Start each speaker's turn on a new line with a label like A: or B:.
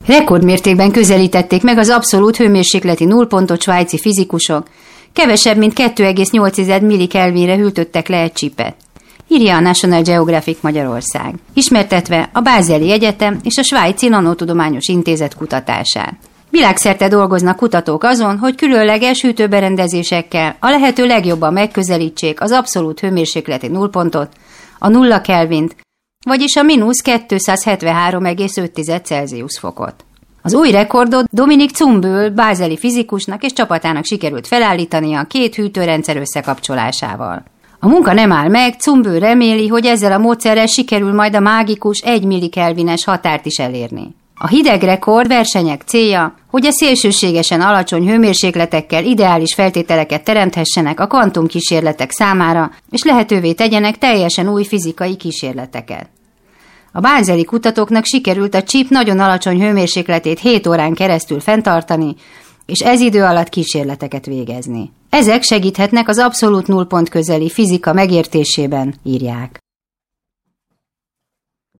A: Rekordmértékben közelítették meg az abszolút hőmérsékleti nullpontot svájci fizikusok, kevesebb mint 2,8 millikelvinre hűtöttek le egy csipet. Írja a National Geographic Magyarország, ismertetve a Bázeli Egyetem és a Svájci Nanotudományos Intézet kutatását. Világszerte dolgoznak kutatók azon, hogy különleges hűtőberendezésekkel a lehető legjobban megközelítsék az abszolút hőmérsékleti nullpontot, a 0 Kelvint, vagyis a -273,5 Celsius fokot. Az új rekordot Dominik Zumböhl bázeli fizikusnak és csapatának sikerült felállítania a két hűtőrendszer összekapcsolásával. A munka nem áll meg, Zumböhl reméli, hogy ezzel a módszerrel sikerül majd a mágikus 1 millikelvines határt is elérni. A hidegrekord versenyek célja, hogy a szélsőségesen alacsony hőmérsékletekkel ideális feltételeket teremthessenek a kvantumkísérletek számára, és lehetővé tegyenek teljesen új fizikai kísérleteket. A bázeli kutatóknak sikerült a csip nagyon alacsony hőmérsékletét 7 órán keresztül fenntartani, és ez idő alatt kísérleteket végezni. Ezek segíthetnek az abszolút nullpont közeli fizika megértésében, írják.